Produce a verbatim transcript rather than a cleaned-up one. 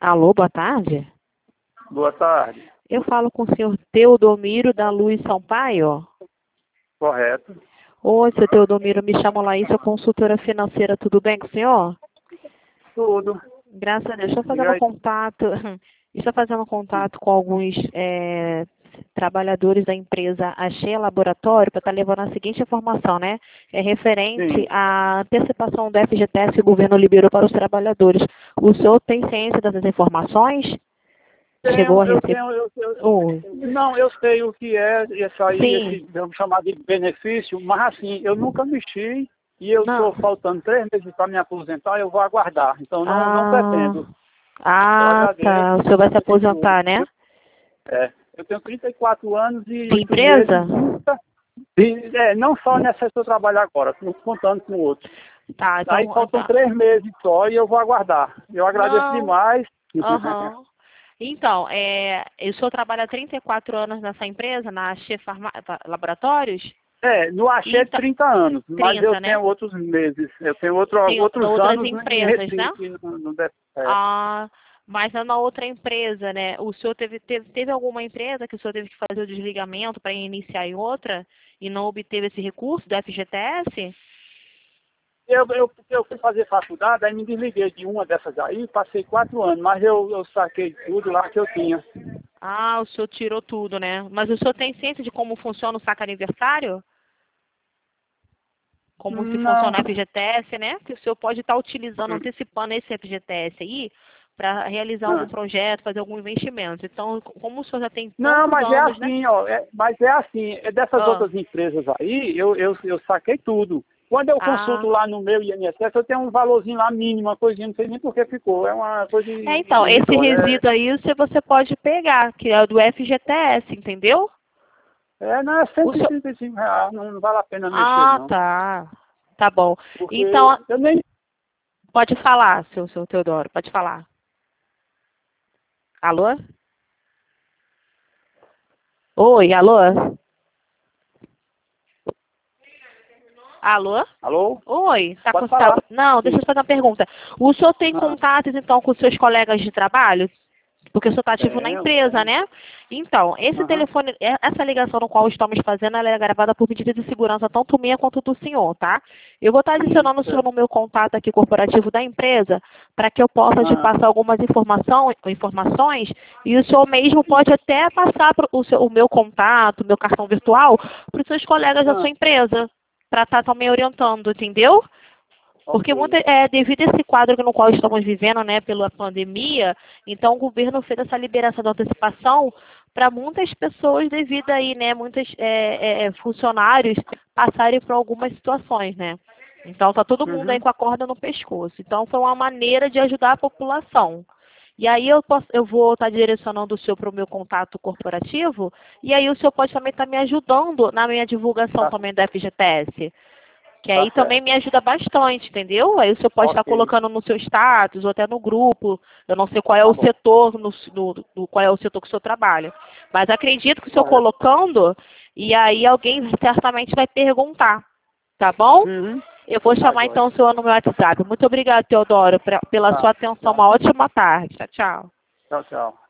Alô, boa tarde. Boa tarde. Eu falo com o senhor Teodomiro da Luz Sampaio. Correto. Oi, seu Teodomiro, me chamo Laís, sou consultora financeira, tudo bem com o senhor? Tudo. Graças a Deus. Estou Diga fazendo aí. contato, estou fazendo contato com alguns é, trabalhadores da empresa Achei Laboratório para estar levando a seguinte informação, né? É referente Sim. à antecipação do F G T S que o governo liberou para os trabalhadores. O senhor tem ciência dessas informações? Chegou Tenho, a eu receber? tenho, eu, eu, Oi. não, eu sei o que é isso aí, esse, Sim. vamos chamar de benefício, mas assim, eu nunca mexi e eu Não. estou faltando três meses para me aposentar, eu vou aguardar. Então não, não Ah, pretendo. Eu ah, agradeço tá. O senhor vai se o seguro. aposentar, né? Eu, é, eu tenho trinta e quatro anos e De oito empresa? meses, nunca, e, é, não só nessa que eu trabalho agora, tô contando com outros. Tá, Aí então. faltam Tá. três meses só e eu vou aguardar. Eu agradeço Não. demais. Aham. Então, é, o senhor trabalha há trinta e quatro anos nessa empresa, na Che Farma... Laboratórios? É, no Axé Então, trinta anos, mas eu trinta, né? tenho outros meses. Eu tenho outro, Tem outros outras anos em empresas, né? Recife, no, no D F E. Ah, mas é na outra empresa, né? O senhor teve, teve, teve alguma empresa que o senhor teve que fazer o desligamento para iniciar em outra e não obteve esse recurso do F G T S? Eu, eu, eu fui fazer faculdade, aí me desliguei de uma dessas aí, passei quatro anos, mas eu, eu saquei tudo lá que eu tinha. Ah, o senhor tirou tudo, né? Mas o senhor tem ciência de como funciona o saque aniversário? Como se Não, funciona o F G T S, né? Que o senhor pode estar utilizando, antecipando esse F G T S aí para realizar algum não, projeto, fazer algum investimento. Então, como o senhor já tem não, tantos mas é anos, né? assim, ó, é- mas é assim, é dessas Ah, outras empresas aí, eu, eu, eu saquei tudo. Quando eu consulto ah. lá no meu I N S S, eu tenho um valorzinho lá mínimo, uma coisinha, não sei nem por que ficou, é uma coisa É, então, esse irrisória. resíduo aí você você pode pegar, que é do F G T S, entendeu? É, não, é O cento e senhor... trinta e cinco reais, não, não vale a pena mexer, Ah, não. tá. Tá bom. Porque Então, eu nem... pode falar, seu, seu Teodoro, pode falar. Alô? Oi, alô? Alô? Alô? Oi, tá com... Pode Tá... falar. Não, deixa Sim. eu fazer uma pergunta. O senhor tem Ah, contatos, então, com seus colegas de trabalho? Porque o senhor está ativo na tenho, empresa, tenho. né? Então, esse Aham. telefone, é- essa ligação no qual estamos fazendo, ela é gravada por medida de segurança, tanto minha quanto do senhor, tá? Eu vou estar Uhum, adicionando o senhor certo. no meu contato aqui corporativo da empresa, para que eu possa te Aham. passar algumas informação, informações, e o senhor mesmo pode até passar pro, o, seu- o meu contato, o meu cartão virtual, para os seus colegas da sua Ah, empresa, para estar também orientando, entendeu? Porque ok. muita, é, devido a esse quadro no qual estamos vivendo, né, pela pandemia, então o governo fez essa liberação da antecipação para muitas pessoas devido aí, né, muitos é, é, funcionários passarem por algumas situações, né? Então tá todo mundo aí Uhum. com a corda no pescoço. Então foi uma maneira de ajudar a população. E aí eu, posso, eu vou estar direcionando o senhor para o meu contato corporativo, e aí o senhor pode também estar me ajudando na minha divulgação Tá, também da F G T S. Que tá aí também certo. me ajuda bastante, entendeu? Aí o senhor pode estar Ok. colocando no seu status ou até no grupo. Eu não sei qual é Tá o bom. setor, no, no- no- qual é o setor que o senhor trabalha. Mas acredito que o senhor Correto. colocando, e aí alguém certamente vai perguntar, tá bom? Uhum. Eu vou Tá, chamar então joia. o senhor no meu WhatsApp. Muito obrigada, Teodoro, pra- pela sua Tá, atenção. tá. Uma ótima tarde. Tchau, tchau. Tchau, tchau.